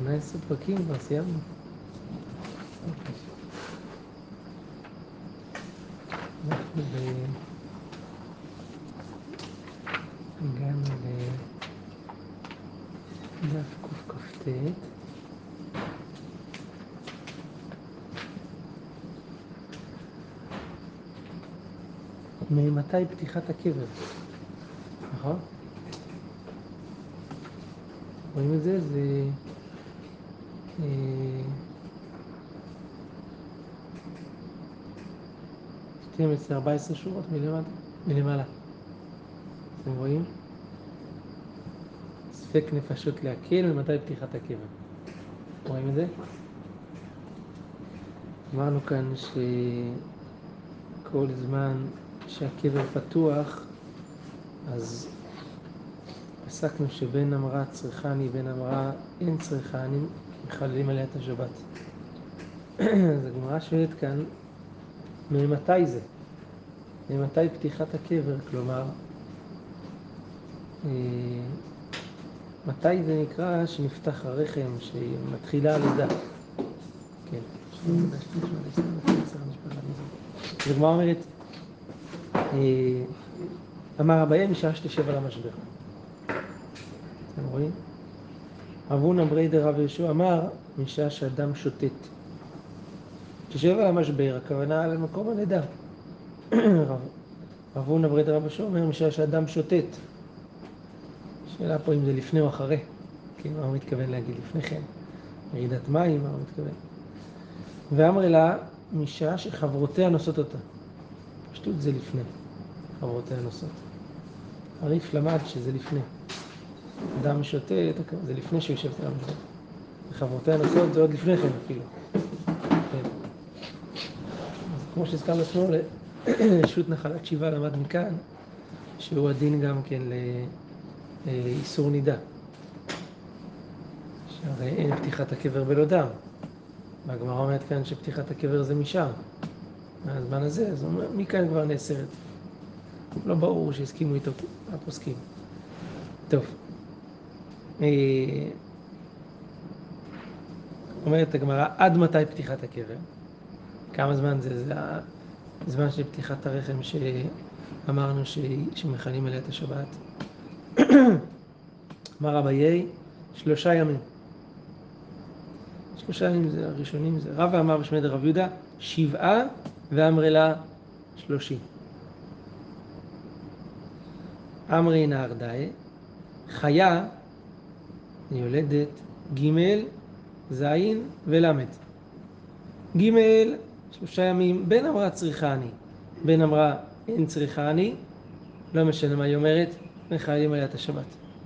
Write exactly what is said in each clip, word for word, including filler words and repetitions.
שמונה עשרה פרקים, כבר סיימנו. אנחנו הגענו לדף קכ"ט. ממתי פתיחת הקבר? נכון? רואים את זה? זה שתים עשרה ארבע עשרה שורות מלמעלה. מלמעלה. אתם רואים? ספק נפשות להקל, ממתי פתיחת הקבר? רואים את זה? אמרנו כאן שכל זמן שהקבר פתוח, אז עסקנו שבין אמרה צריכני, בין אמרה אין צריכני, מחללים עליה את השבת. אז הגמרא שואלת כאן, ממתי זה? ממתי פתיחת הקבר? כלומר, אה, מתי זה נקרא שנפתח הרחם, שמתחילה הלידה? כן. אז הגמרא אומרת, אה, אמר אביי משעה שתשב על המשבר. אתם רואים? רב הונא ברי דרב יהושע אמר משעה שאדם שוטט. תשב על המשבר, הכוונה למקום הלידה. רב הונא ברי דרב יהושע אומר משעה שאדם שוטט. שאלה פה אם זה לפני או אחרי. כן, מה הוא מתכוון להגיד לפני כן? ירידת מים, מה הוא מתכוון? ואמר לה משעה שחברותיה נושאות אותה. פשטות זה לפני. חברותיה נושאות. הריף למד שזה לפני. אדם שוטט, זה לפני שהוא יושב על המשבר. וחברותיה נושאות זה עוד לפני כן אפילו. כן. אז כמו שהזכרנו אתמול, שו"ת נחלת שבעה למד מכאן, שהוא הדין גם כן לאיסור נידה. שהרי אין פתיחת הקבר בלא דם. והגמרא אומרת כאן שפתיחת הקבר זה משם. מהזמן הזה, אז הוא אומר, מכאן כבר נאסרת. לא ברור שהסכימו איתו הפוסקים. טוב. אומרת הגמרא, עד מתי פתיחת הקבר? כמה זמן זה? זה הזמן של פתיחת הרחם שאמרנו שמכנים עליה את השבת. אמר אביי, שלושה ימים. שלושה ימים זה הראשונים, זה רבא אמר בשמי דרב יהודה, שבעה ואמרי לה שלושים. אמרי נהרדאי, חיה יולדת ג' זין ולמד. ג' שלושה ימים, בין אמרה צריכה אני, בין אמרה אין צריכה אני, לא משנה מה היא אומרת, מחיילים עליה את השבת.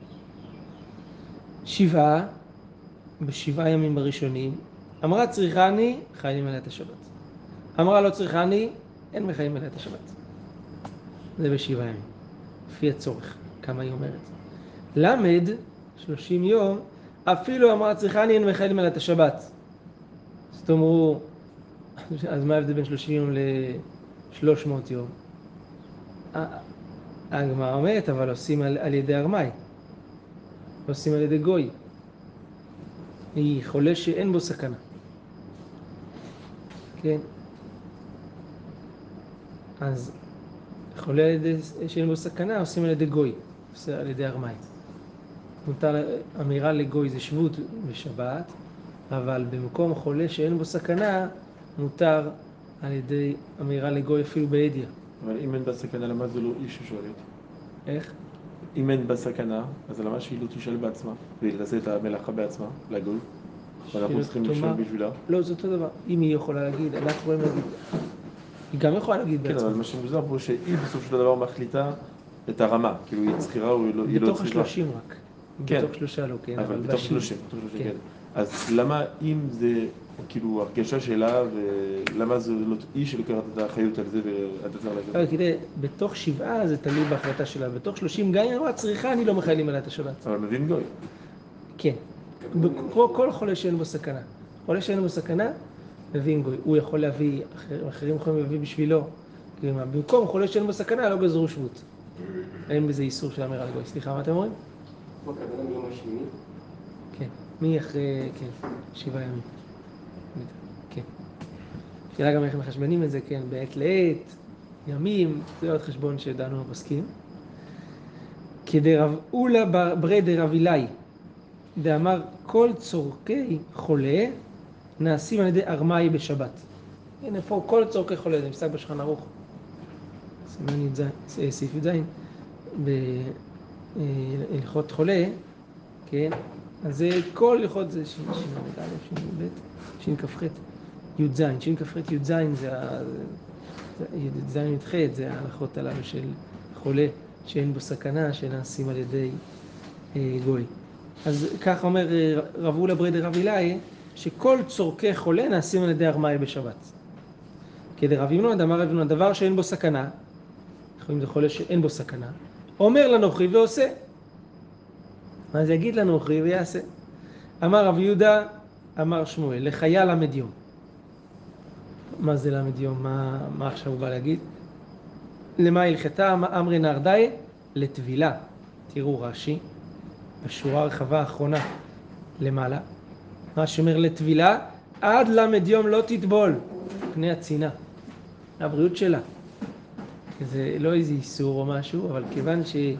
שבעה, בשבעה ימים בראשונים, אמרה צריכה אני, חיילים עליה את השבת. אמרה לא צריכה אני, אין מחיילים עליה את השבת. זה בשבעה ימים, לפי הצורך, כמה היא אומרת. למד, שלושים יום, אפילו אמרה צריכה אני, אין מחיילים עליה את השבת. זאת אומרו, אז מה ההבדל בין שלושים יום ל-שלוש מאות יום? הגמרא אומרת, אבל עושים על, על ידי ארמי. עושים על ידי גוי. היא חולה שאין בו סכנה. כן? אז חולה על ידי, שאין בו סכנה, עושים על ידי גוי. עושים על ידי ארמי. מותר, אמירה לגוי זה שבות בשבת, אבל במקום חולה שאין בו סכנה, מותר על ידי אמירה לגוי אפילו בעדיה. אבל אם אין בסכנה, למה זה לא איש ששואלת? איך? אם אין בסכנה, אז למה שהיא לא תשאל בעצמה, והיא תעשה את המלאכה בעצמה, לגוי? ואנחנו צריכים לשאול בשבילה? לא, זה אותו דבר. אם היא יכולה להגיד, אנחנו יכולים להגיד. היא גם יכולה להגיד בעצמה. כן, אבל מה שמוזר פה, שהיא בסוף של הדבר מחליטה את הרמה, כאילו היא צריכה או היא לא צריכה. בתוך השלושים רק. כן. בתוך שלושה לא, כן. אבל בתוך שלושים, בתוך שלושים, כן. אז למה אם זה כאילו הרגשה שלה, ולמה זה לא היא שלוקחת את האחריות על זה ואתה צריך להגיד? אבל כדי, בתוך שבעה זה תלוי בהחלטה שלה. בתוך שלושים, גם אם אמרה צריכה, אני לא מחיילים עליה את השבת. אבל מבין גוי. כן. כמו כל חולה שאין בו סכנה. חולה שאין בו סכנה, מבין גוי. הוא יכול להביא, אחרים יכולים להביא בשבילו. במקום חולה שאין בו סכנה, לא גזרו שבות. אין בזה איסור של אמירה לגוי. סליחה, מה אתם אומרים? מה כוונה ביום השמיני? כן. מי אחרי, כן, שבעה ימים. כן. שאלה גם איך מחשבנים את זה, כן, בעת לעת, ימים, זה עוד חשבון שדנו הפוסקים. כדרב אולה ברי דרב אילאי, דאמר כל צורכי חולה נעשים על ידי ארמאי בשבת. הנה פה כל צורכי חולה, זה נפסק בשולחן ערוך. סימן י"ז, סעיף י"ז, בהלכות חולה, כן? אז זה כל הלכות זה שין א', שין ב', שין כ"ח, י"ז, שין כ"ח י"ז זה י"ז י"ח, זה ההלכות הללו של חולה שאין בו סכנה, שנעשים על ידי אה, גוי. אז כך אומר רב אולה ברי דרב אילאי, שכל צורכי חולה נעשים על ידי ארמאי בשבת. כדרב ימנון, אמר רב ימנון, דבר שאין בו סכנה, אם זה חולה שאין בו סכנה, אומר לנוכרי ועושה. אז יגיד לנוכרי ויעשה. אמר רב יהודה, אמר שמואל, לחיה למד יום. מה זה למד יום? מה, מה עכשיו הוא בא להגיד? למה הלכתה? אמרי נהרדאי? לטבילה. תראו רש"י, בשורה הרחבה האחרונה למעלה. רש"י אומר לטבילה, עד למד יום לא תטבול. פני הצינה. הבריאות שלה. זה לא איזה איסור או משהו, אבל כיוון שהיא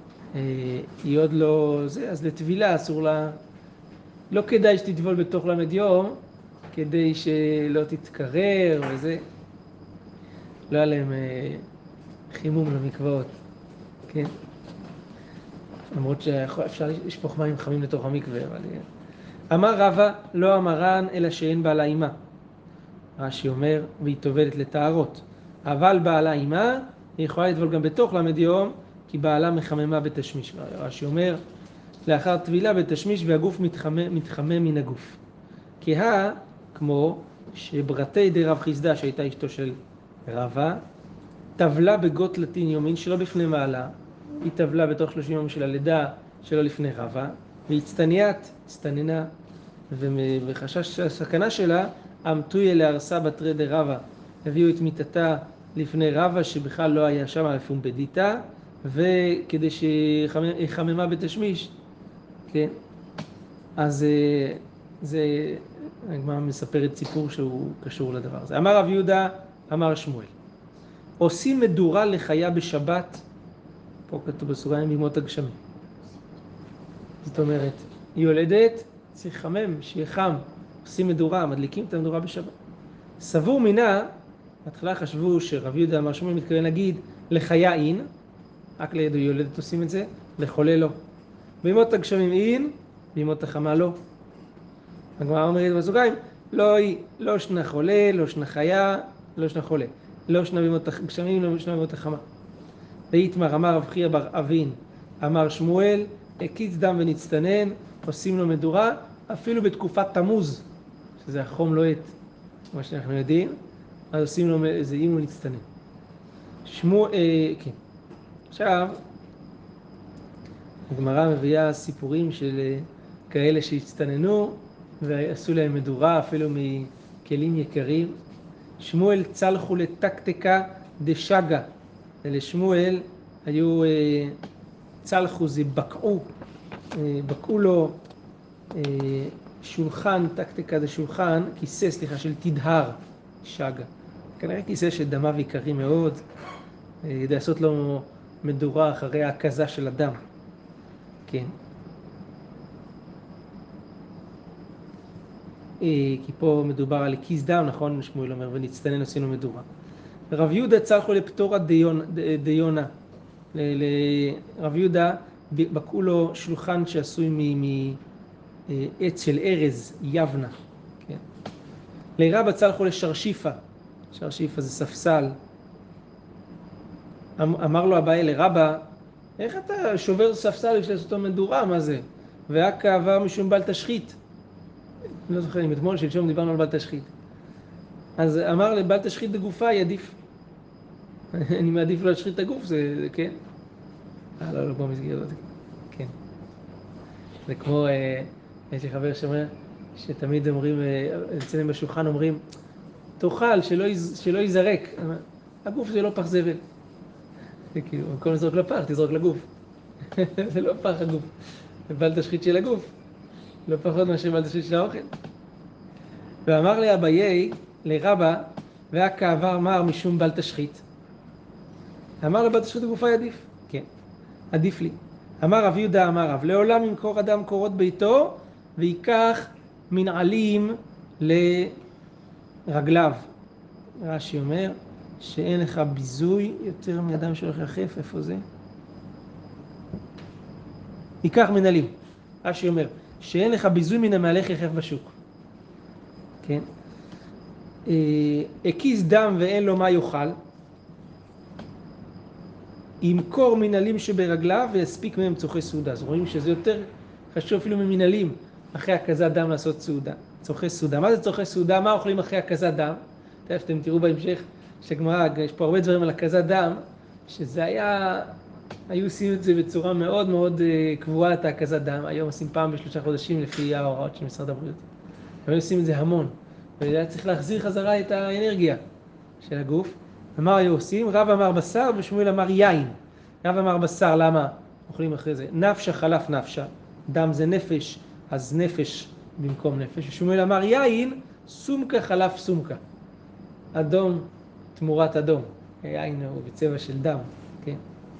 עוד לא זה, אז לטבילה אסור לה, לא כדאי שתטבול בתוך למד יום, כדי שלא תתקרר וזה. לא היה להם חימום למקוואות, כן? למרות שאפשר לשפוך מים חמים לתוך המקווה, אבל... אמר רבא, לא אמרן, אלא שאין בעלה אימה. רש"י אומר, והיא טובלת לטהרות. אבל בעלה אימה, היא יכולה לטבול גם בתוך למד יום, כי בעלה מחממה בתשמיש. רש"י אומר, לאחר טבילה בתשמיש והגוף מתחמם, מתחמם מן הגוף. כהה, כמו שברתי דרב חיסדא, שהייתה אשתו של רבא, טבלה בגות לטין יומין שלא בפני מעלה, היא טבלה בתוך שלושים יום של הלידה שלא לפני רבא, והצטניית, הצטננה, וחשש הסכנה שלה, אמתויה להרסה בתרי דרבא, הביאו את מיטתה לפני רבא שבכלל לא היה שם לפום בדיתה, וכדי שיחממה בתשמיש, כן? אז זה, הגמרא מספרת סיפור שהוא קשור לדבר הזה. אמר רב יהודה, אמר שמואל, עושים מדורה לחיה בשבת, פה כתוב בסוגריים בימות הגשמים. זאת אומרת, היא יולדת, צריך חמם, שיהיה חם, עושים מדורה, מדליקים את המדורה בשבת. סבור מינה, בהתחלה חשבו שרב יהודה אמר שמואל מתכוון להגיד לחיה אין, רק לידו יולדת עושים את זה, לחולה לא. בימות הגשמים אין, בימות החמה לא. הגמרא אומרת בסוגריים, לא, לא שנה חולה, לא שנה חיה, לא שנה חולה. לא שנה בימות הגשמים, לא שנה בימות החמה. ואיתמר אמר רב חייא בר אבין, אמר שמואל, הקיץ דם ונצטנן, עושים לו מדורה, אפילו בתקופת תמוז, שזה החום לוהט, כמו שאנחנו יודעים, אז עושים לו איזה אם הוא נצטנן. שמואל, אה, כן. עכשיו, הגמרא מביאה סיפורים של כאלה שהצטננו, ועשו להם מדורה אפילו מכלים יקרים. שמואל צלחו לטקטיקה דשגה. ולשמואל היו אה, צלחו, זה בקעו, אה, בקעו לו אה, שולחן, טקטיקה זה שולחן, כיסא, סליחה, של תדהר, שגה. כנראה כיסא שדמיו יקרים מאוד, אה, כדי לעשות לו מדורה אחרי ההקזה של הדם. כן. כי פה מדובר על כיס דם, נכון? שמואל אומר, ונצטנן עשינו מדורה. רב יהודה צלחו לפטורה דיונה. לרב יהודה בקעו לו שולחן שעשוי מעץ של ארז, יבנה. כן. לרבא צלחו לשרשיפה. שרשיפה זה ספסל. אמר לו הבעיה לרבא, איך אתה שובר ספסל בשביל לעשות מדורה, מה זה? והכה עבר משום בל תשחית. לא זוכר אם אתמול שלשום דיברנו על בל תשחית. אז אמר לבל תשחית בגופה ידיף. אני מעדיף לא להשחית את הגוף, זה, זה כן. אה, לא, לא, בוא מסגיר את זה. כן. זה כמו, אה, יש לי חבר שאומר, שתמיד אומרים, אה, אצלם בשולחן אומרים, תאכל, שלא, יז, שלא יזרק. הגוף זה לא פח זבל. זה כאילו, במקום לזרוק לפח, תזרוק לגוף. זה לא פח הגוף. זה בל תשחית של הגוף. לא פחות מאשר בלתשית של האוכל. ואמר לי אביי, לרבא, והכעבר מר משום בל תשחית. אמר לו בל תשחית הגופה עדיף. כן, עדיף לי. אמר רב יהודה אמר רב, לעולם ימכור אדם קורות ביתו, ויקח מנעלים לרגליו. רש"י אומר שאין לך ביזוי יותר מאדם שהולך יחף. איפה זה? ייקח מנעלים. רש"י אומר שאין לך ביזוי מן המהלך יחף בשוק. כן? הקיז דם ואין לו מה יאכל, ימכור מנהלים שברגליו ויספיק מהם צורכי סעודה. אז רואים שזה יותר חשוב אפילו ממנהלים אחרי הקזת דם לעשות סעודה. צורכי סעודה. מה זה צורכי סעודה? מה אוכלים אחרי הקזת דם? תכף אתם תראו בהמשך שגמרא, יש פה הרבה דברים על הקזת דם, שזה היה, היו עושים את זה בצורה מאוד מאוד קבועה את הקזת דם. היום עושים פעם בשלושה חודשים לפי ההוראות של משרד הבריאות. היו עושים את זה המון. והיה צריך להחזיר חזרה את האנרגיה של הגוף. ומה היו עושים? רב אמר בשר ושמואל אמר יין. רב אמר בשר, למה? אוכלים אחרי זה. נפשה חלף נפשה. דם זה נפש, אז נפש במקום נפש. ושמואל אמר יין, סומקה חלף סומקה. אדום תמורת אדום. יין הוא בצבע של דם. כן?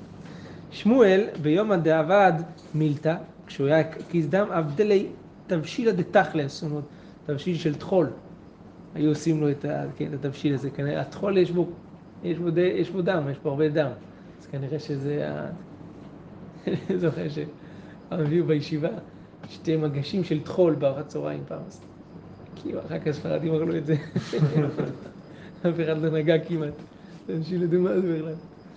שמואל ביום הדאבד מילתא, כשהוא היה קיז דם, אבדלי תבשילה דתכלה, זאת אומרת, תבשיל של תחול. היו עושים לו את, ה, כן, את התבשיל הזה. כנראה, התחול יש בו, יש בו, די, יש בו דם, יש פה הרבה דם. אז כנראה שזה ה... אני זוכר שהביאו בישיבה שתי מגשים של תחול בארוחת צהריים פעם. כי אחר כך ספרדים אכלו את זה. אף אחד לא נגע כמעט. תבשיל אדומה זה בכלל.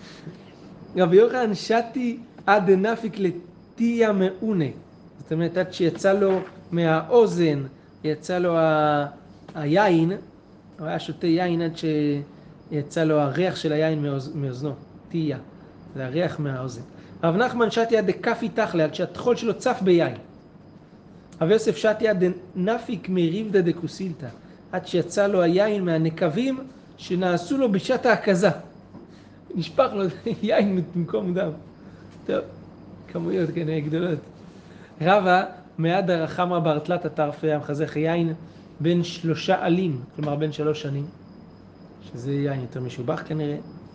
רבי יוחנן שתי עד נפיק לתיה מעונה. זאת אומרת, עד שיצא לו מהאוזן, יצא לו ה... היין, הוא היה שותה יין עד שיצא לו הריח של היין מאוז... מאוזנו, תיה, זה הריח מהאוזן. רב נחמן שתי עד דקפי תכלה, עד שהתחול שלו צף ביין. רב יוסף שתי עד נפיק מריבדא דקוסילתא, עד שיצא לו היין מהנקבים שנעשו לו בשעת ההקזה. נשפך לו יין במקום דם. טוב, כמויות כנראה גדולות. רבא מעד הרחמרא בארטלתא טרפי המחזך יין בין שלושה עלים, כלומר בין שלוש שנים, שזה יין יותר משובח כנראה.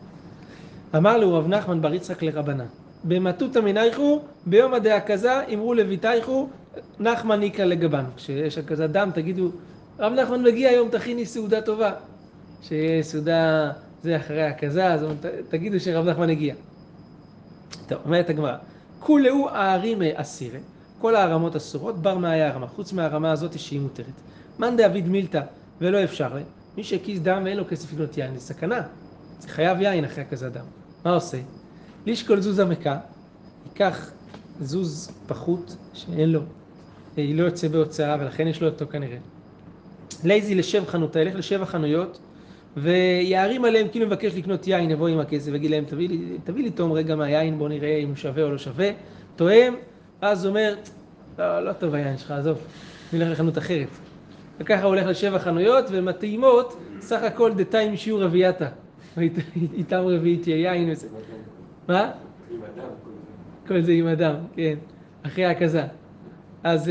אמר לו רב נחמן בר יצחק לרבנן, במטותא מנייכו, ביום הדהקזה אמרו לביתייכו, נחמן איקרא לגבן. כשיש הקזת דם תגידו, רב נחמן מגיע היום, תכיני סעודה טובה. שיהיה סעודה, זה אחרי הקזה, אז תגידו שרב נחמן הגיע. טוב, אומרת הגמרא, כולהו הערימי אסירי, כל הערמות אסורות, בר מהי הערמה, חוץ מהערמה הזאת שהיא מותרת. מאן דאביד מילתא ולא אפשר לה, מי שהקיז דם ואין לו כסף לקנות יין, זה סכנה, זה חייב יין אחרי הקזת דם. מה עושה? לשקול זוזה מכה, ייקח זוז פחות שאין לו, היא לא יוצא בהוצאה ולכן יש לו אותו כנראה. לייזי לשב חנותה, ילך לשבע חנויות ויערים עליהם כאילו מבקש לקנות יין, יבוא עם הכסף ויגיד להם תביא לי, תביא לי תום רגע מהיין, בוא נראה אם הוא שווה או לא שווה, תואם, אז אומר, לא, לא טוב היין שלך, עזוב, נלך לחנות אחרת. וככה הוא הולך לשבע חנויות ומטעימות, סך הכל דתיים שיעור רבייתה. איתם רביעית יין וזה. מה? עם אדם. כל זה עם אדם, כן. אחרי הקזה. אז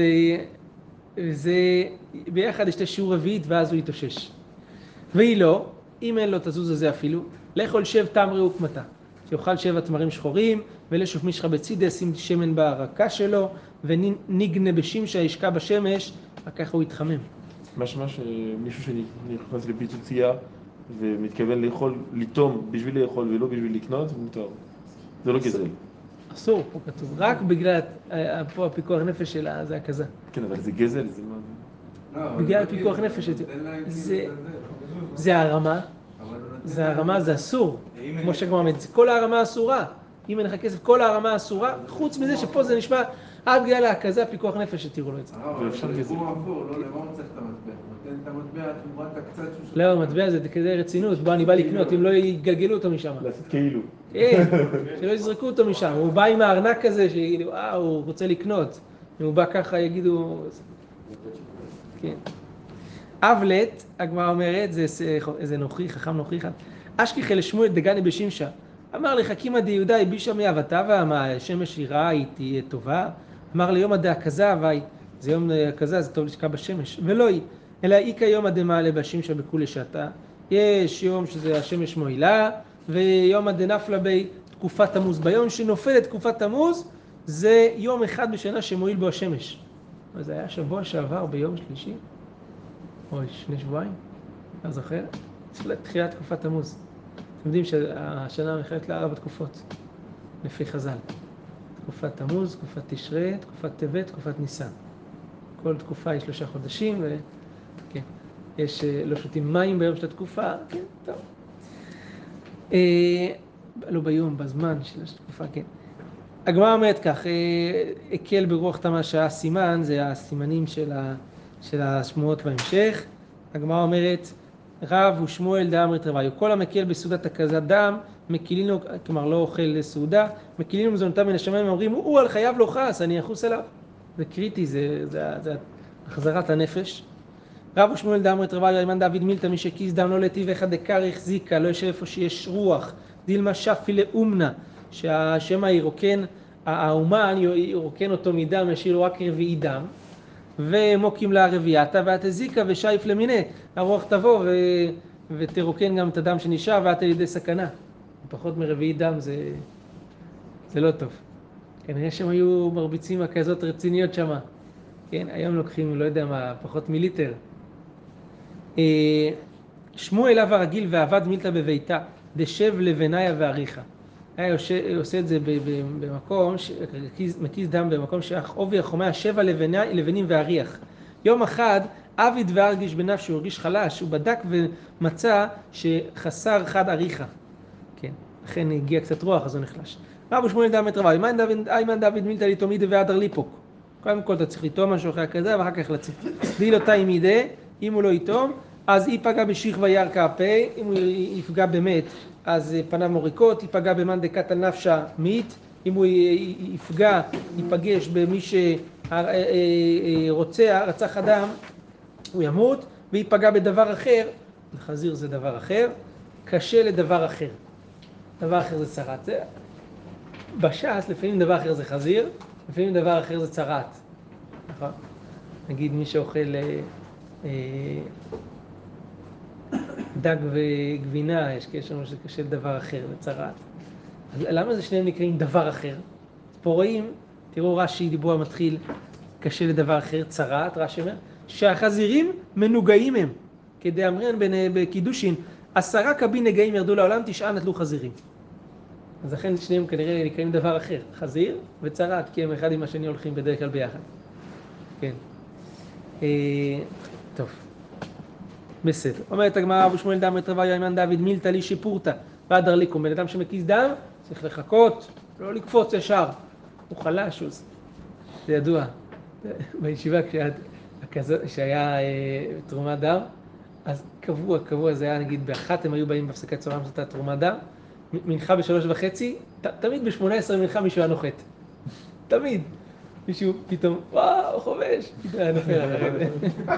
זה ביחד יש את השיעור רביעית ואז הוא יתאושש. והיא לא, אם אין לו את הזוז הזה אפילו, לאכול שב תמרי וקמתה. שיאכל שבע תמרים שחורים ולשוף משחה בצידה, שים שמן בהרקה שלו ונגנה בשמשה, ישקע בשמש, וככה הוא יתחמם. משמע שמישהו שנכנס לפיצוצייה ומתכוון לאכול, לטום בשביל לאכול ולא בשביל לקנות, זה מותר. זה לא גזל. אסור, פה כתוב. רק בגלל פה הפיקוח נפש שלה, זה הכזה. כן, אבל זה גזל, זה מה? בגלל הפיקוח נפש, זה הרמה. זה הרמה, זה אסור. כמו שכבר אומרת, כל הרמה אסורה. אם אין לך כסף, כל הרמה אסורה. חוץ מזה שפה זה נשמע, עד בגלל הכזה הפיקוח נפש שתראו לו את זה. ואפשר גזל. לא, למה הוא צריך את המטבע? נותן את המטבע, תמורת הקצת שהוא... לא, המטבע זה כדי רצינות. בוא, אני בא לקנות, אם לא יגלגלו אותו משם. לעשות כאילו. כן, שלא יזרקו אותו משם. הוא בא עם הארנק הזה, שיגידו, אה, הוא רוצה לקנות. אם הוא בא ככה, יגידו... כן. אבלט, הגמרא אומרת, זה נוכרי, חכם נוכרי אחד. אשכחי לשמואל דגני בשמשה. אמר לך, קימא דיהודה הבישה מאבתה, מה השמש היא רעה, היא תהיה טובה. אמר ליום הדהקזה, והי, זה יום כזה, זה טוב לשקע בשמש. ולא היא, אלא היא כיום הדמעלה בשמשה בכולי שעתה. יש יום שזה השמש מועילה, ויום הדנפלה בי תקופת תמוז. ביום שנופלת תקופת תמוז, זה יום אחד בשנה שמועיל בו השמש. אז זה היה שבוע שעבר ביום שלישי, או שני שבועיים, לא זוכר? תחילת תקופת תמוז. אתם יודעים שהשנה מחלקת לארבע בתקופות, לפי חז"ל. תקופת תמוז, תקופת תשרי, תקופת טבת, תקופת ניסן. כל תקופה יש שלושה חודשים, ו... כן. יש לא שותים מים ביום של התקופה, כן, טוב. אה, לא ביום, בזמן של התקופה, כן. הגמרא אומרת כך, הקל ברוח תמה שעה סימן, זה הסימנים של, ה... של השמועות בהמשך. הגמרא אומרת, רב ושמואל דאמרת רביו, כל המקל בסעודת הקזת דם, מקילינו, כלומר לא אוכל סעודה, מקילינו מזונותם מן השמיים, אומרים, הוא על חייו לא חס, אני אחוס עליו. זה קריטי, זה, זה, זה החזרת הנפש. רב ושמואל דאמרת רביו, אימן דוד מילתא, מי שכיס דם לא לטיב אחד דקר החזיקה, לא יושב איפה שיש רוח, דילמה שפי לאומנה, שהשמא ירוקן, האומן ירוקן אותו מדם, ישאיר לו רק רביעי דם, ומוקים לה רביעתה, ואת הזיקה ושייף למיני, הרוח תבוא ו... ותרוקן גם את הדם שנשאר, ואת על ידי סכנה. פחות מרביעי דם זה, זה לא טוב. כנראה שהם היו מרביצים כזאת רציניות שמה. כן, היום לוקחים, לא יודע מה, פחות מיליטר. שמואל אב הרגיל ועבד מילתא בביתה, דשב לבניה ועריכה. היה עושה את זה במקום, מקיז דם במקום שעובי החומה שבע לבנים ועריח. יום אחד עביד והרגיש בנפשו, הוא הרגיש חלש, הוא בדק ומצא שחסר חד עריכה. כן, לכן הגיע קצת רוח, אז הוא נחלש. רבו שמואל דאמרת רביו, איימן דוד מילתא ליתומידה ועדר ליפוק. קודם כל אתה צריך ליתום משהו אחרי הכזה, ואחר כך לצאת. דיל אותה עם ידה, אם הוא לא יתום, אז ייפגע בשכבה ירקה הפה, אם הוא יפגע באמת, אז פניו מוריקות, ייפגע במאן דקת על נפשה מית, אם הוא יפגע, ייפגש במי שרוצה, רצח אדם, הוא ימות, וייפגע בדבר אחר, חזיר זה דבר אחר, קשה לדבר אחר. דבר אחר זה צרת. בש"ס לפעמים דבר אחר זה חזיר, לפעמים דבר אחר זה צרת. נכון? נגיד מי שאוכל אה, דג וגבינה, יש קשר שזה קשה לדבר אחר, לצרת. אז למה זה שניהם נקראים דבר אחר? פה רואים, תראו רש"י דיבור המתחיל, קשה לדבר אחר, צרת, רש"י אומר, שהחזירים מנוגעים הם, כדאמרן בקידושין, עשרה קבין נגעים ירדו לעולם, תשעה נטלו חזירים. אז לכן שניהם כנראה נקראים דבר אחר, חזיר וצרת, כי הם אחד עם השני הולכים בדרך כלל ביחד. כן. אה, טוב. בסדר. אומרת הגמרא, רב שמואל דאמרת רביו, איימן דוד מילתא לי שפורתא, והדר ליקום. בן אדם שמקיז דם, צריך לחכות, לא לקפוץ ישר. הוא חלש, הוא... זה ידוע. בישיבה כשהיה אה, תרומת דם, אז קבוע, קבוע, זה היה נגיד באחת, הם היו באים בהפסקת צהריים, זאת הייתה תרומת דם, מנחה בשלוש וחצי, ת, תמיד בשמונה עשרה מנחה מישהו היה נוחת. תמיד. מישהו פתאום, וואו, חובש, פתאום היה נופל על הרב.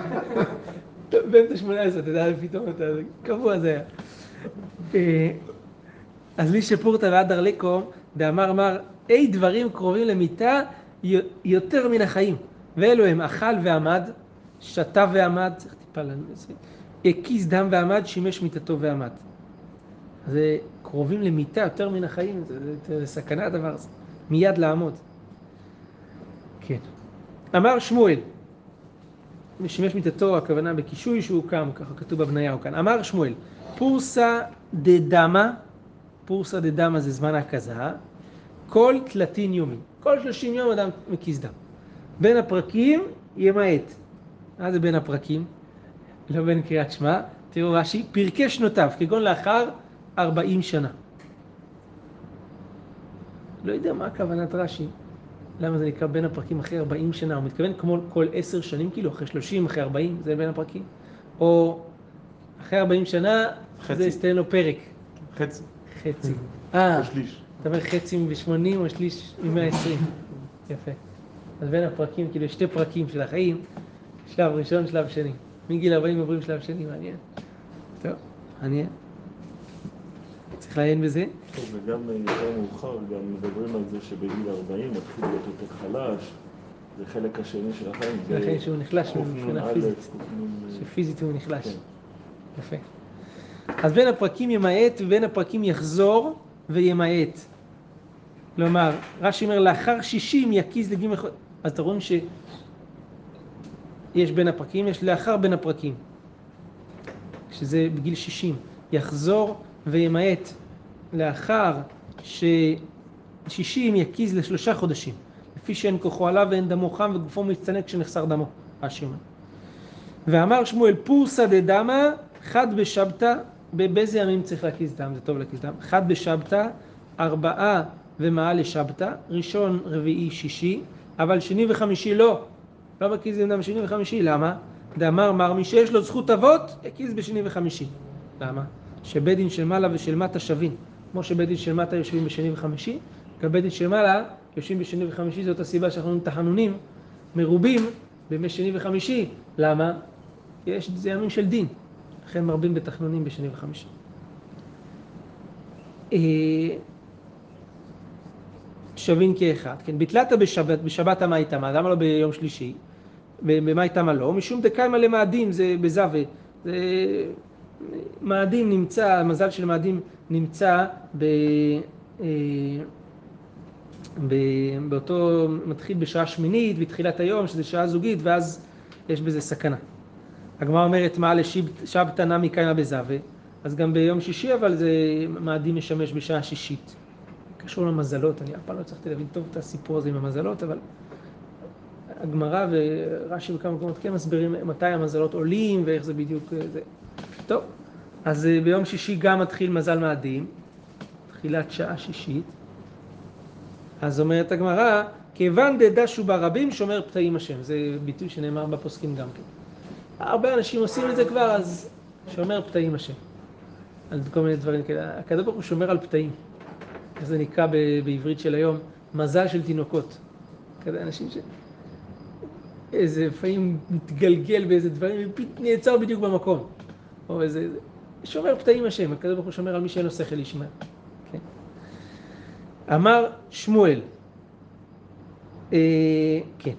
באמצע שמונה עשרה, אתה יודע, פתאום אתה, קבוע זה היה. אז לי שפורתא והדר ליקום, דאמר אמר, אי דברים קרובים למיתה יותר מן החיים. ואלו הם, אכל ועמד, שתה ועמד, צריך טיפה לנושא, הקיז דם ועמד, שימש מיתתו ועמד. זה קרובים למיתה יותר מן החיים, זה, זה, זה סכנה הדבר הזה, מיד לעמוד. כן. אמר שמואל, שימש מיתתו, הכוונה בקישוי שהוא קם, ככה כתוב בבניהו כאן. אמר שמואל, פורסא דדמה, פורסא דדמה זה זמן הכזה, כל תלתין יומין, כל שלושים יום אדם מקיז דם. בין הפרקים ימעט. מה זה בין הפרקים? לא בין קריאת שמע. תראו רש"י, פרקי שנותיו, כגון לאחר ארבעים שנה. לא יודע מה הכוונת רש"י. למה זה נקרא בין הפרקים אחרי ארבעים שנה? הוא מתכוון כמו כל עשר שנים, כאילו אחרי שלושים, אחרי ארבעים, זה בין הפרקים. או אחרי ארבעים שנה, חצי. זה יסתיים לו פרק. חצי. חצי. אה, שליש. אתה אומר חצי מ-שמונים או שליש מ-מאה ועשרים. יפה. אז בין הפרקים, כאילו שתי פרקים של החיים, שלב ראשון, שלב שני. מגיל ארבעים עוברים שלב שני, מעניין. טוב, מעניין. צריך לעיין בזה. טוב, וגם יותר מאוחר, גם מדברים על זה שבגיל ארבעים מתחיל להיות יותר חלש, זה חלק השני של החיים. זה החיים שהוא נחלש מבחינה פיזית. קופנון... שפיזית הוא נחלש. כן. יפה. אז בין הפרקים ימעט ובין הפרקים יחזור וימעט. כלומר, רש"י אומר, לאחר שישים יקיז לגימל חודש. אז אתם רואים שיש בין הפרקים, יש לאחר בין הפרקים. שזה בגיל שישים. יחזור וימעט. לאחר ש-שישים יקיז לשלושה חודשים. לפי שאין כוחו עליו ואין דמו חם וגופו מצטנק כשנחסר דמו. רש"י אומר. ואמר שמואל פורסא דדמא חד בשבתא, באיזה ימים צריך להקיז דם? זה טוב להקיז דם. חד בשבתא, ארבעה ומעל לשבתא, ראשון, רביעי, שישי, אבל שני וחמישי לא. לא מקיזים דם שני וחמישי, למה? דאמר מר מי שיש לו זכות אבות, יקיז בשני וחמישי. למה? שבית דין של מעלה ושל מטה שווים. כמו שבית דין של מטה יושבים בשני וחמישי, גם בית דין של מעלה יושבים בשני וחמישי, זאת הסיבה שאנחנו נותנים תחנונים מרובים בימי שני וחמישי. למה? יש, זה ימים של דין. לכן מרבים בתחנונים בשני וחמישי. שווין כאחד. כן, ביטלת בשבת, בשבת מה הייתה מה? למה לא ביום שלישי? במה הייתה מה לא? משום דקיימה למאדים, זה בזווה. זה... מאדים נמצא, המזל של מאדים נמצא ב... ב... באותו, מתחיל בשעה שמינית, בתחילת היום, שזה שעה זוגית, ואז יש בזה סכנה. הגמרא אומרת מה לשבתא נמי קיימה בזווה, אז גם ביום שישי, אבל זה מאדים משמש בשעה שישית. קשור למזלות, אני אף פעם לא צריכתי להבין טוב את הסיפור הזה עם המזלות, אבל הגמרא ורש"י בכמה מקומות כן מסבירים מתי המזלות עולים ואיך זה בדיוק זה. טוב, אז ביום שישי גם מתחיל מזל מאדים, תחילת שעה שישית. אז אומרת הגמרא, כיוון דדשו ברבים שומר פתאים השם. זה ביטוי שנאמר בפוסקים גם כן. הרבה אנשים עושים את זה כבר, אז שומר פתאים השם. על כל מיני דברים כאלה. הקדוש ברוך הוא שומר על פתאים. זה נקרא ב- בעברית של היום, מזל של תינוקות. כזה אנשים ש... איזה לפעמים מתגלגל באיזה דברים, נעצר בדיוק במקום. או איזה... שומר פתאים השם, הקדוש ברוך הוא שומר על מי שאין לו שכל ישמע. כן. אמר שמואל, אה, כן,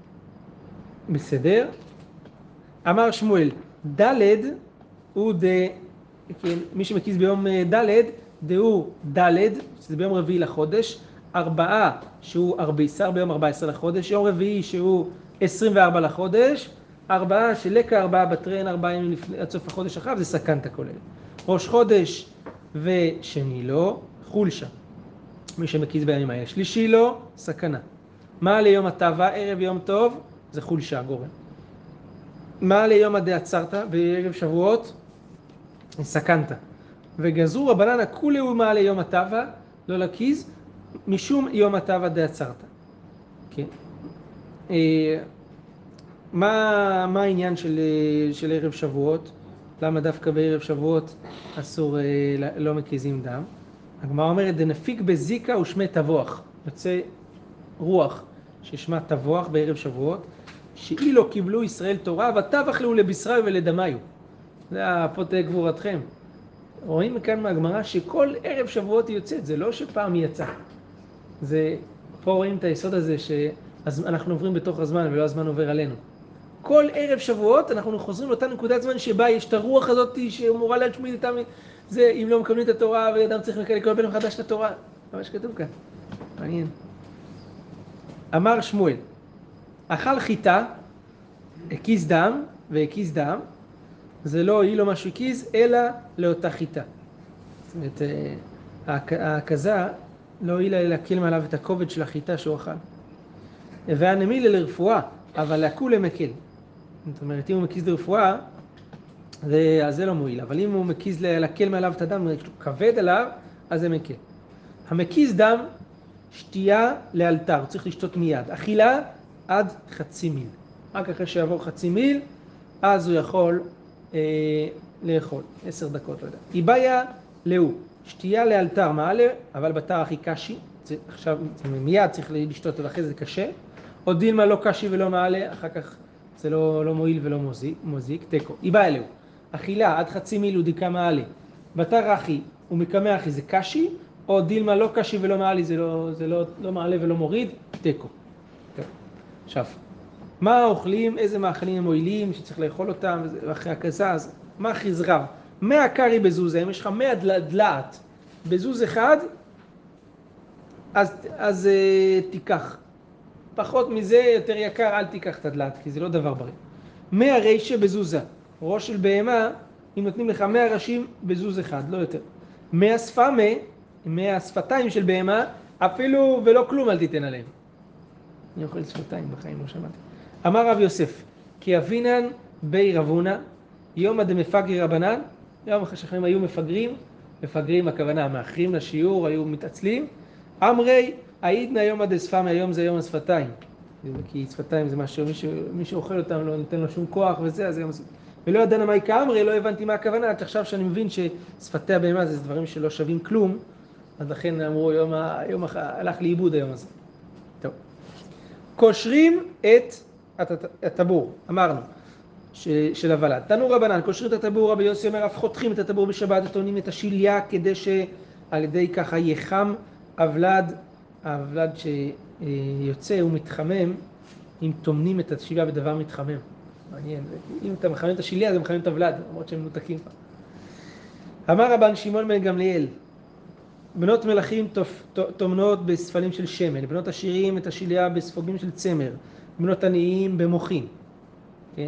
בסדר. אמר שמואל, דלת הוא ד... כן, מי שמקיז ביום דלת, דהוא דלת, שזה ביום רביעי לחודש, ארבעה שהוא ארביסר ביום ארבע עשרה לחודש, יום רביעי שהוא עשרים וארבע לחודש, ארבעה שלקה ארבעה בטרן, ארבעה ימים לפני, עד סוף החודש אחריו, זה סכנתא כולל. ראש חודש ושני לא, חולשה. מי שמקיז בימים האלה. שלישי לא, סכנה. מה ליום הטבע, ערב יום טוב, זה חולשה, גורם. מה ליום הדעצרתא, בערב שבועות, סכנתא. וגזרו רבנן הכולהו מה ליום הטבע, לא לקיז, משום יום הטבע דעצרתא. כן. אה, מה, מה העניין של, של ערב שבועות? למה דווקא בערב שבועות אסור, אה, לא מקיזים דם? הגמרא אומרת, דנפיק בזיקה ושמי תבוח. יוצא רוח ששמה תבוח בערב שבועות, שאי לא קיבלו ישראל תורה, וטבח לו לבשרה ולדמיו. זה הפוטי גבורתכם. רואים כאן מהגמרא שכל ערב שבועות היא יוצאת, זה לא שפעם היא יצאה. זה, פה רואים את היסוד הזה שאנחנו עוברים בתוך הזמן ולא הזמן עובר עלינו. כל ערב שבועות אנחנו חוזרים לאותה נקודת זמן שבה יש את הרוח הזאת שאמורה להשמיד את העם. זה אם לא מקבלים את התורה ואדם צריך לקבל בן מחדש את התורה. זה מה שכתוב כאן. מעניין. אמר שמואל, אכל חיטה, הקיז דם והקיז דם, זה לא היא לא משהו הקיז, אלא לאותה חיטה. זאת אומרת, ההקזה לא היא לה להקיל מעליו את הכובד של החיטה שהוא אכל. והנמיל לרפואה, אבל להקול למקל. זאת אומרת, אם הוא מקיז לרפואה, זה, אז זה לא מועיל. אבל אם הוא מקיז להקל מעליו את הדם, הוא כבד עליו, אז זה מקל. המקיז דם, שתייה לאלתר, הוא צריך לשתות מיד. אכילה עד חצי מיל. רק אחרי שיעבור חצי מיל, אז הוא יכול אה, לאכול. עשר דקות, לא יודע. איבאיה לאו, שתייה לאלתר מעלה, אבל בתר הכי קשי. זה, עכשיו, זה מיד צריך לשתות, ואחרי זה קשה. או דילמה לא קשי ולא מעלה, אחר כך זה לא, לא מועיל ולא מוזיק, מוזיק תיקו. איבאיה לאו, אכילה עד חצי מיל ודיקה מעלה. בתר הכי ומקמה הכי זה קשי, או דילמה לא קשי ולא מעלה, זה לא, זה לא, לא מעלה ולא מוריד, תיקו. עכשיו, מה אוכלים, איזה מאכלים הם מועילים, שצריך לאכול אותם, ואחרי הכזה, אז מה חזרב? מאה קרי בזוזה, אם יש לך מאה דלעת בזוז אחד, אז, אז uh, תיקח. פחות מזה, יותר יקר, אל תיקח את הדלעת, כי זה לא דבר בריא. מאה רישה בזוזה, ראש של בהמה, אם נותנים לך מאה ראשים בזוז אחד, לא יותר. מאה שפמה, מאה שפתיים של בהמה, אפילו ולא כלום אל תיתן עליהם. אני אוכל שפתיים בחיים, לא שמעתי. אמר רב יוסף, כי אבינן בי רבונה, יום עד מפגרי רבנן, יום אחרי שחיים היו מפגרים, מפגרים הכוונה, מאחרים לשיעור, היו מתעצלים, אמרי, העידנה יום עד שפמה, היום זה יום השפתיים. כי שפתיים זה משהו, מי, ש... מי שאוכל אותם לא נותן לו שום כוח וזה, אז יום... ולא ידענו מה יקרה אמרי, לא הבנתי מה הכוונה, עד עכשיו שאני מבין ששפתי הבהמה זה דברים שלא שווים כלום, אז לכן אמרו, יום, ה... יום ה... הלך לאיבוד היום הזה. טוב. קושרים את הטבור, אמרנו, ש... של הוולד. תנו רבנן, קושרים את הטבור, רבי יוסי אומר, אף חותכים את הטבור בשבת, וטונים את השיליה, כדי שעל ידי ככה יחם הוולד, הוולד שיוצא ומתחמם, אם תומנים את השיליה בדבר מתחמם. מעניין, אם אתה מחמם את השיליה, זה מחמם את הוולד, למרות שהם מנותקים פה. אמר רבן שמעון בן גמליאל, בנות מלכים טומנות בספלים של שמן, בנות עשירים את השיליה בספוגים של צמר, בנות עניים במוחין, כן?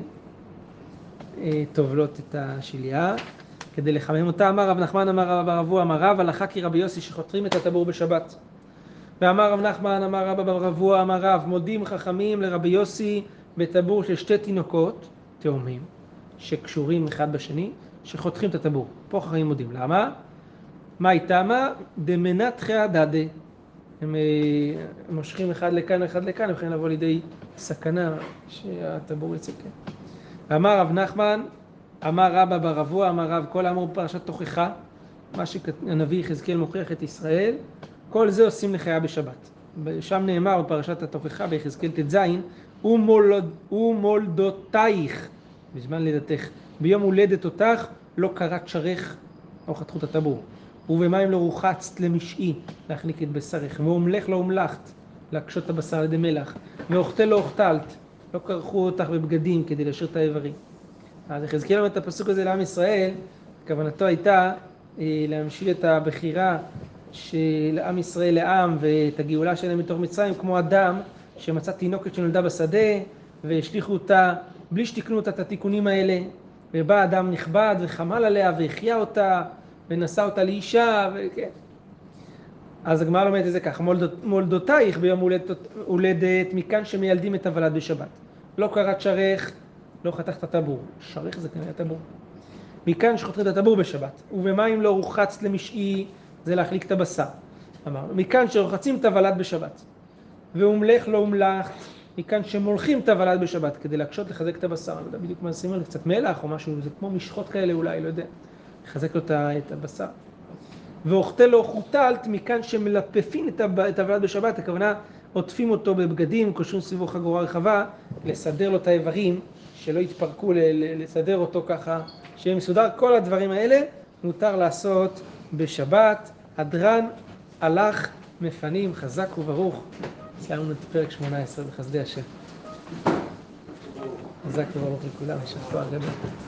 טובלות את השיליה כדי לחמם אותה. אמר רב נחמן, אמר רב רבו, אמר רב, הלכה כי רבי יוסי שחותרים את הטבור בשבת. ואמר רב נחמן, אמר רב רבו, אמר רב, מודים חכמים לרבי יוסי בטבור של שתי תינוקות תאומים שקשורים אחד בשני, שחותכים את הטבור. פה חכמים מודים. למה? מה איתמה? דמנת חיה דדה. הם מושכים אחד לכאן, אחד לכאן, הם יכולים לבוא לידי סכנה שהטבור יצא כן. אמר רב נחמן, אמר רבא בר אבוה, אמר רב, כל האמור בפרשת תוכחה, מה שהנביא יחזקאל מוכיח את ישראל, כל זה עושים לחיה בשבת. שם נאמר בפרשת התוכחה ביחזקאל ט"ז, ומולד, ומולדותייך, בזמן לידתך, ביום הולדת אותך לא קראת שרך או חתכו את הטבור. ובמים לא רוחצת למשעי, להחניק את בשרך, ואומלך לא אומלכת, להקשות את הבשר לידי מלח, ואוכתה לא אוכתלת, לא קרחו אותך בבגדים כדי להשאיר את האיברים. אז יחזקאל אומר את הפסוק הזה לעם ישראל, כוונתו הייתה אה, להמשיל את הבחירה של עם ישראל לעם ואת הגאולה שלהם מתוך מצרים, כמו אדם שמצא תינוקת שנולדה בשדה והשליחו אותה בלי שתיקנו אותה את התיקונים האלה, ובא אדם נכבד וחמל עליה והחיה אותה ונשא אותה לאישה, וכן. אז הגמרא לומדת את זה כך, מולדות, מולדותייך ביום הולדת, הולדת מכאן שמילדים את הוולד בשבת. לא קראת שרך, לא חתכת הטבור. שרך זה כנראה טבור. מכאן שחותכים את הטבור בשבת. ובמים לא רוחצת למשעי, זה להחליק את הבשר. אמרנו, מכאן שרוחצים את הוולד בשבת. ואומלך לא אומלכת, מכאן שמולכים את הוולד בשבת, כדי להקשות לחזק את הבשר. אני לא יודע בדיוק מה עושים על זה, קצת מלח או משהו, זה כמו משחות כאלה אולי, לא יודע. לחזק לו את הבשר. ואוכתה לו חוטלת, מכאן שמלפפים את הוולד בשבת, הכוונה עוטפים אותו בבגדים, קושרים סביבו חגורה רחבה, לסדר לו את האיברים, שלא יתפרקו, לסדר אותו ככה, שיהיה מסודר. כל הדברים האלה מותר לעשות בשבת. הדרן הלך מפנים, חזק וברוך. סיימנו את פרק שמונה עשרה בחסדי השם. חזק וברוך לכולם, יש לך תואר גדול.